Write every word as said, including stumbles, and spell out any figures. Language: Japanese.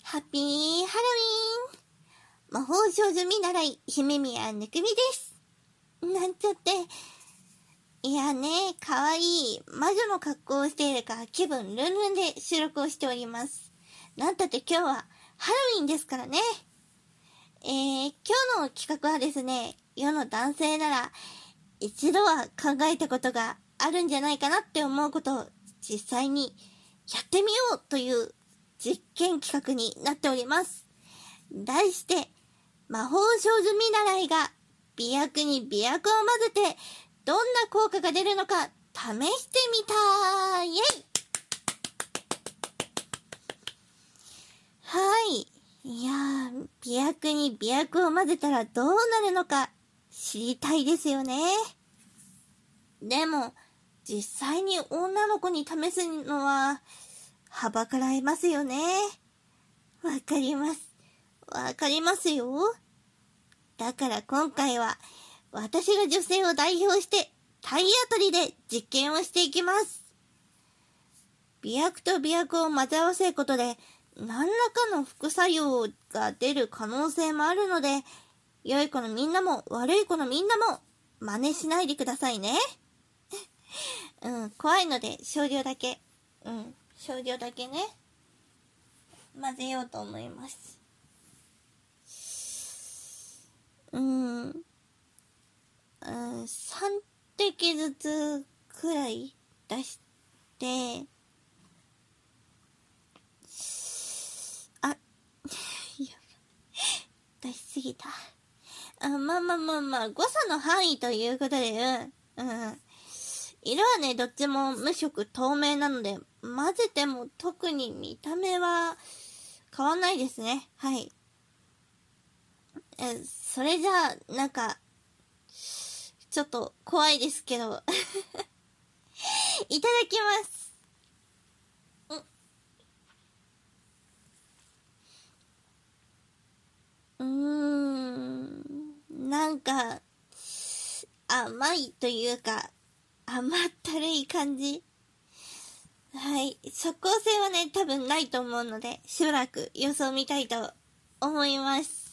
ハッピーハロウィーン。魔法少女見習い姫宮ぬくみです。なんちゃって。いやね、かわいい魔女の格好をしているから気分ルンルンで収録をしております。なんたって今日はハロウィンですからね。えー、今日の企画はですね、世の男性なら一度は考えたことがあるんじゃないかなって思うことを実際にやってみようという実験企画になっております。題して、魔法少女見習いが美薬に美薬を混ぜてどんな効果が出るのか試してみたイエイ。はい。いやー、美薬に美薬を混ぜたらどうなるのか知りたいですよね。でも、実際に女の子に試すのは、はばかられますよね。わかります。わかりますよ。だから今回は、私が女性を代表して、体当たりで実験をしていきます。美薬と美薬を混ぜ合わせることで、何らかの副作用が出る可能性もあるので、良い子のみんなも悪い子のみんなも真似しないでくださいね。うん、怖いので少量だけ、うん、少量だけね、混ぜようと思います。うん、うん、さん滴ずつくらい出して、あ、出しすぎた。あ、まあまあまあまあ、誤差の範囲ということで、うん、うん。色はね、どっちも無色透明なので、混ぜても特に見た目は変わんないですね。はい。え、それじゃあ、なんか、ちょっと怖いですけど。いただきます。う、うーん、なんか、甘いというか、甘ったるい感じ。はい。即効性はね、多分ないと思うので、しばらく様子を見たいと思います。